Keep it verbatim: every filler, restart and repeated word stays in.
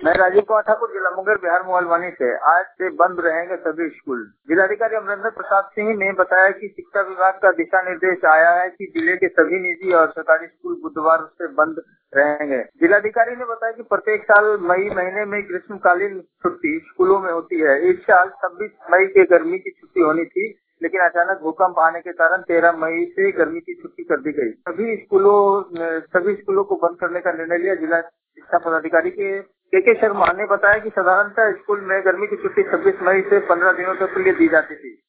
मैं राजीव कुमार ठाकुर, जिला मुंगेर, बिहार मोबाइल से। आज से बंद रहेंगे सभी स्कूल। जिलाधिकारी अमरिंदर प्रसाद सिंह ने बताया कि शिक्षा विभाग का दिशा निर्देश आया है कि जिले के सभी निजी और सरकारी स्कूल बुधवार से बंद रहेंगे। जिलाधिकारी ने बताया कि प्रत्येक साल मई महीने में ग्रीष्मकालीन छुट्टी स्कूलों में होती है। इस साल छब्बीस मई के गर्मी की छुट्टी होनी थी, लेकिन अचानक भूकंप आने के कारण तेरह मई से गर्मी की छुट्टी कर दी गई। सभी स्कूलों सभी स्कूलों को बंद करने का निर्णय लिया। जिला शिक्षा पदाधिकारी के के के शर्मा ने बताया कि साधारणतः स्कूल में गर्मी की छुट्टी छब्बीस मई से पंद्रह दिनों तक के लिए दी जाती थी।